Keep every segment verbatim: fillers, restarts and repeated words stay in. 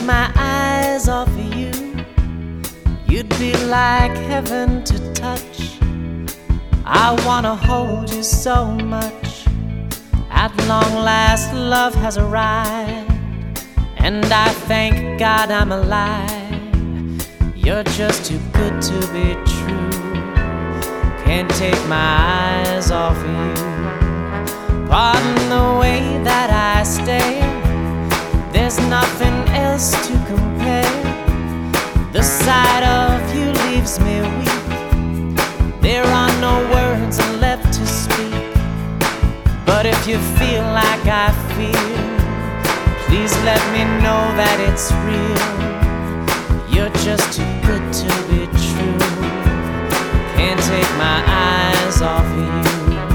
my eyes off of you, you'd be like heaven to touch. I wanna hold you so much. At long last, love has arrived, and I thank God I'm alive. You're just too good to be true. Can't take my eyes off of you. Pardon the way that I stare. There's nothing else to compare. The sight of you leaves me weak. There are no words left to speak. But if you feel like I feel, please let me know that it's real. You're just too good to be true. Can't take my eyes off of you.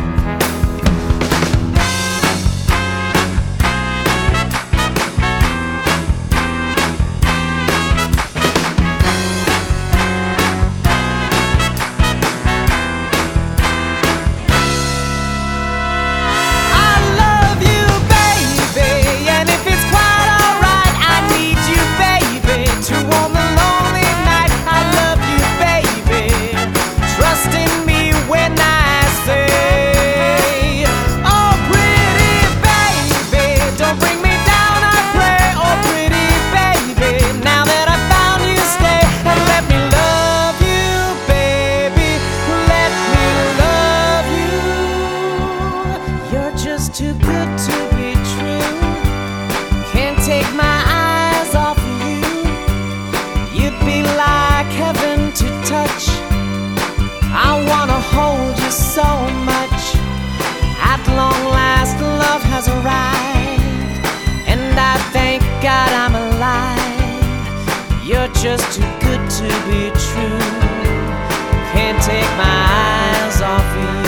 Too good to be true. Can't take my eyes off of you. You'd be like heaven to touch. I wanna hold you so much. At long last, love has arrived, and I thank God I'm alive. You're just too good to be true. Can't take my eyes off of you.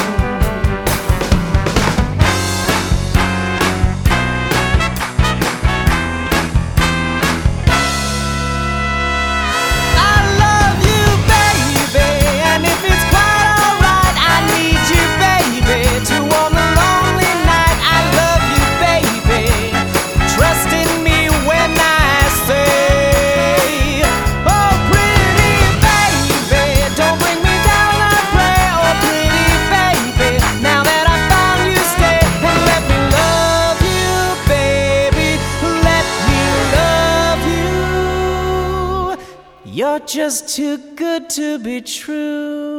You're just too good to be true.